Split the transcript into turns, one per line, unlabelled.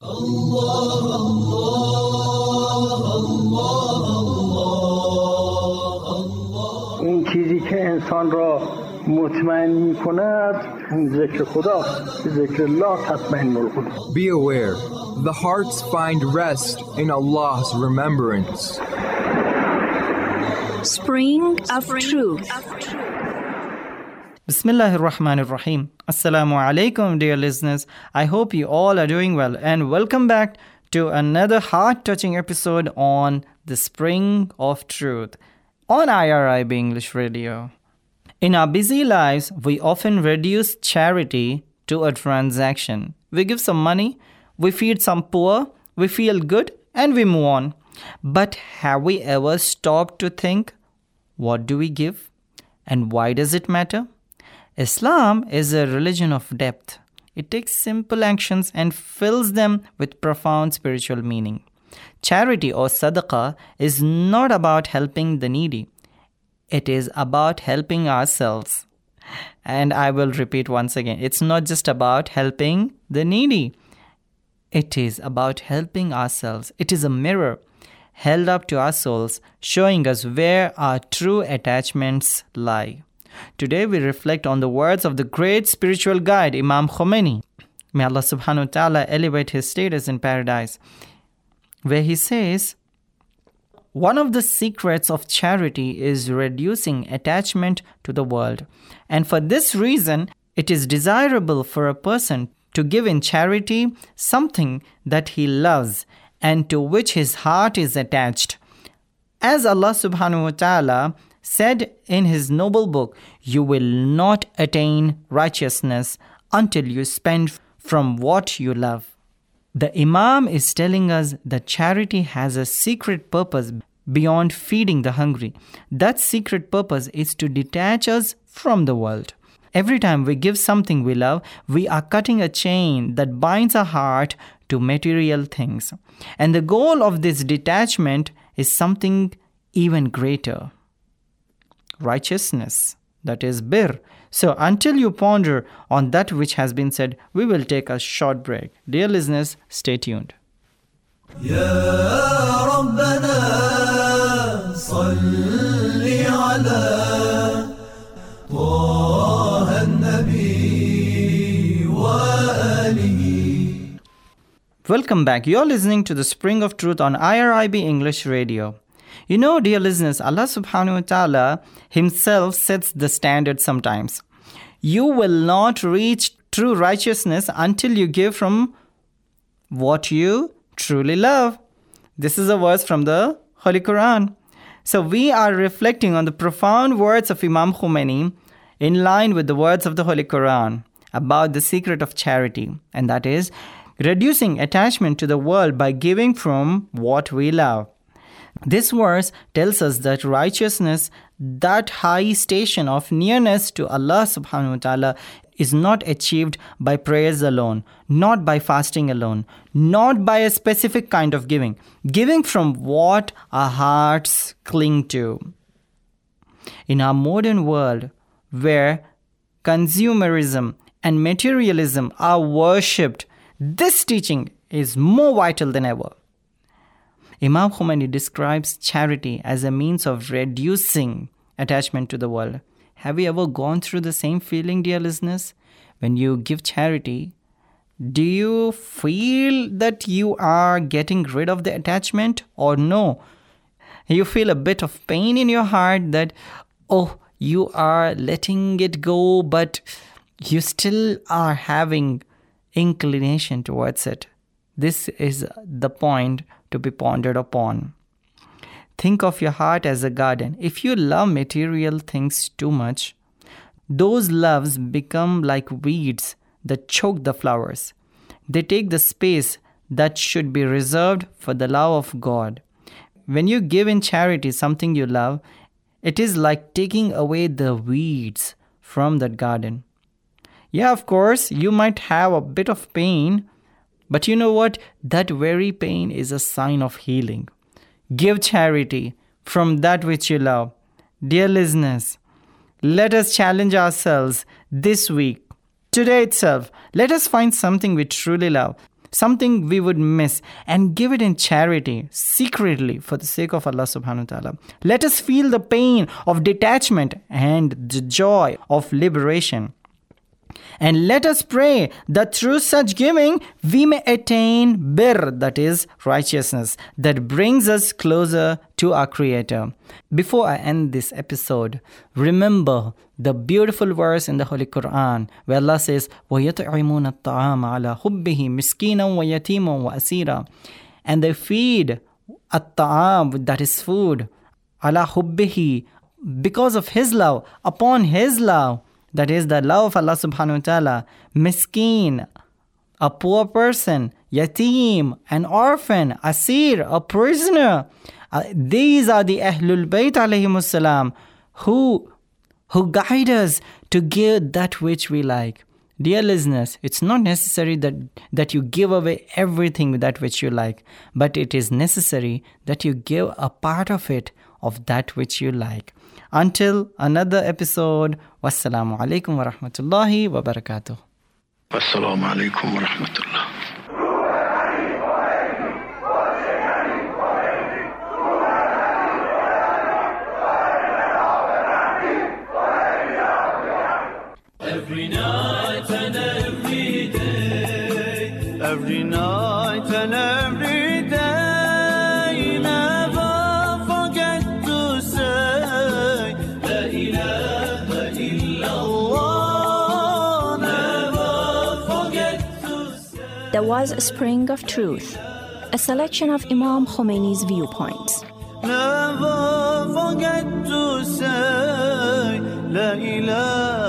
این چیزی که انسان را مطمئن می‌کند ذکر خدا، ذکر الله تطمئن القلوب.
Be aware, the hearts find rest in Allah's remembrance.
Spring of Truth.
Bismillah ar-Rahman ar-Rahim. Assalamu alaikum, dear listeners. I hope you all are doing well, and welcome back to another heart-touching episode on the Spring of Truth on IRIB English Radio. In our busy lives, we often reduce charity to a transaction. We give some money, we feed some poor, we feel good, and we move on. But have we ever stopped to think, what do we give? And why does it matter? Islam is a religion of depth. It takes simple actions and fills them with profound spiritual meaning. Charity or sadaqah is not about helping the needy. It is about helping ourselves. And I will repeat once again, it's not just about helping the needy. It is about helping ourselves. It is a mirror held up to our souls, showing us where our true attachments lie. Today we reflect on the words of the great spiritual guide, Imam Khomeini. May Allah subhanahu wa ta'ala elevate his status in paradise, where he says, one of the secrets of charity is reducing attachment to the world. And for this reason, it is desirable for a person to give in charity something that he loves and to which his heart is attached. As Allah subhanahu wa ta'ala said in his noble book, you will not attain righteousness until you spend from what you love. The Imam is telling us that charity has a secret purpose beyond feeding the hungry. That secret purpose is to detach us from the world. Every time we give something we love, we are cutting a chain that binds our heart to material things. And the goal of this detachment is something even greater. Righteousness, that is birr. So until you ponder on that which has been said, we will take a short break. Dear listeners, stay tuned.
يا ربنا صل على طه النبي وآله.
Welcome back. You're listening to the Spring of Truth on IRIB English Radio. You know, dear listeners, Allah subhanahu wa ta'ala himself sets the standard sometimes. You will not reach true righteousness until you give from what you truly love. This is a verse from the Holy Quran. So we are reflecting on the profound words of Imam Khomeini in line with the words of the Holy Quran about the secret of charity, and that is reducing attachment to the world by giving from what we love. This verse tells us that righteousness, that high station of nearness to Allah subhanahu wa ta'ala, is not achieved by prayers alone, not by fasting alone, not by a specific kind of giving. Giving from what our hearts cling to. In our modern world, where consumerism and materialism are worshipped, this teaching is more vital than ever. Imam Khomeini describes charity as a means of reducing attachment to the world. Have you ever gone through the same feeling, dear listeners? When you give charity, do you feel that you are getting rid of the attachment or no? You feel a bit of pain in your heart that, you are letting it go, but you still are having inclination towards it. This is the point to be pondered upon. Think of your heart as a garden. If you love material things too much, those loves become like weeds that choke the flowers. They take the space that should be reserved for the love of God. When you give in charity something you love, it is like taking away the weeds from that garden. Yeah, of course, you might have a bit of pain, but you know what? That very pain is a sign of healing. Give charity from that which you love. Dear listeners, let us challenge ourselves this week. Today itself, let us find something we truly love. something we would miss, and give it in charity, secretly, for the sake of Allah subhanahu wa ta'ala. Let us feel the pain of detachment and the joy of liberation. And let us pray that through such giving, we may attain birr, that is righteousness, that brings us closer to our Creator. Before I end this episode, remember the beautiful verse in the Holy Quran where Allah says, وَيَطْعِمُونَ الطَّعَامَ عَلَى حُبِّهِ مِسْكِينًا وَيَتِيمًا وَأَسِيرًا. And they feed at-ta'am, that is food, ala hubbihi, because of His love, upon His love. That is the love of Allah subhanahu wa ta'ala. Miskeen, a poor person. Yateem, an orphan. Asir, a prisoner. These are the Ahlul Bayt alayhimus salam who guide us to give that which we like. Dear listeners, it's not necessary that you give away everything that which you like, but it is necessary that you give a part of it, of that which you like. Until another episode, wassalamu alaikum wa rahmatullahi wa barakatuh.
Wassalamu alaikum wa rahmatullah.
Every night and every day, every night and every day, never forget to say La ilaha illallah. Never forget to say.
There was a spring of truth, a selection of Imam Khomeini's viewpoints.
Never forget to say La ilaha